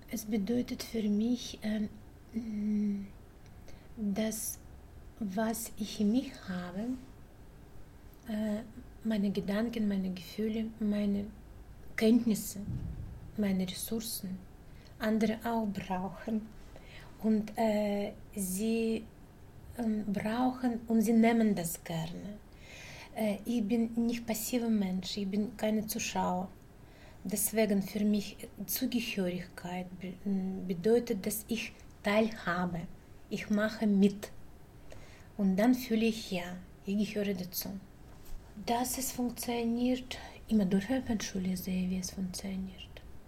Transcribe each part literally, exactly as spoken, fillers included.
Es bedeutet für mich, ähm, dass was ich in mich habe, äh, meine Gedanken, meine Gefühle, meine Kenntnisse, meine Ressourcen, andere auch brauchen. Und äh, sie ähm, brauchen und sie nehmen das gerne. Äh, ich bin nicht passiver Mensch, ich bin keine Zuschauer. Deswegen für mich Zugehörigkeit be bedeutet, dass ich teilhabe. Ich mache mit. Und dann fühle ich, ja, ich gehöre dazu. Dass es funktioniert, immer durch Öffentschule sehe, wie es funktioniert.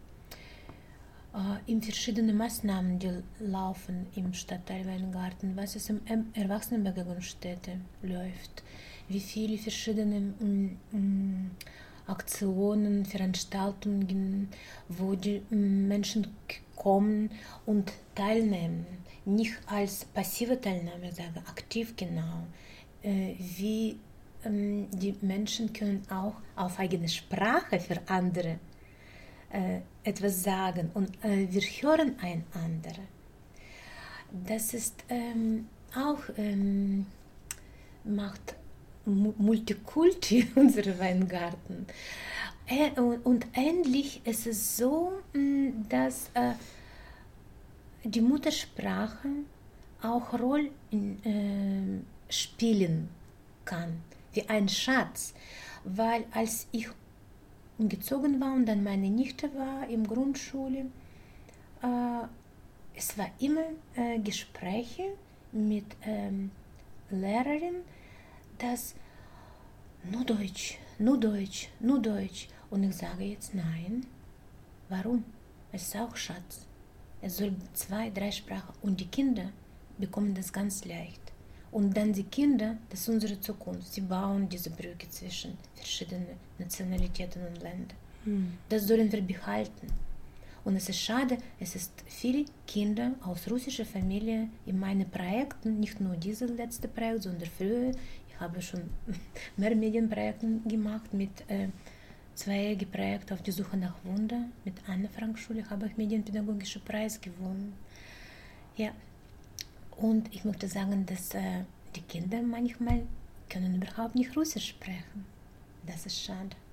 Äh, in verschiedenen Maßnahmen, die laufen im Stadtteil Weingarten, was es im Erwachsenenbegegnungsstätte läuft, wie viele verschiedene mm, mm, Aktionen, Veranstaltungen, wo die Menschen kommen und teilnehmen. Nicht als passive Teilnahme, sage aktiv genau. Äh, wie ähm, die Menschen können auch auf eigene Sprache für andere äh, etwas sagen und äh, wir hören einander. Das ist ähm, auch ähm, macht Multikulti unsere Weingarten. Und ähnlich ist es so, dass die Muttersprache auch Rolle spielen kann, wie ein Schatz. Weil als ich umgezogen war und dann meine Nichte war in der Grundschule, es war immer Gespräche mit Lehrerin, dass nur Deutsch, nur Deutsch, nur Deutsch. Und ich sage jetzt nein. Warum? Es ist auch Schatz. Es soll zwei, drei Sprachen. Und die Kinder bekommen das ganz leicht. Und dann die Kinder, das ist unsere Zukunft. Sie bauen diese Brücke zwischen verschiedenen Nationalitäten und Ländern. Hm. Das sollen wir behalten. Und es ist schade, es ist viele Kinder aus russischer Familie in meinen Projekten, nicht nur dieses letzte Projekt, sondern früher. Ich habe schon mehr Medienprojekte gemacht mit äh, zweijährigen Projekt auf die Suche nach Wunder. Mit Anne-Frank-Schule habe ich Medienpädagogische Preis gewonnen. Ja, und ich möchte sagen, dass äh, die Kinder manchmal können überhaupt nicht Russisch sprechen. Das ist schade.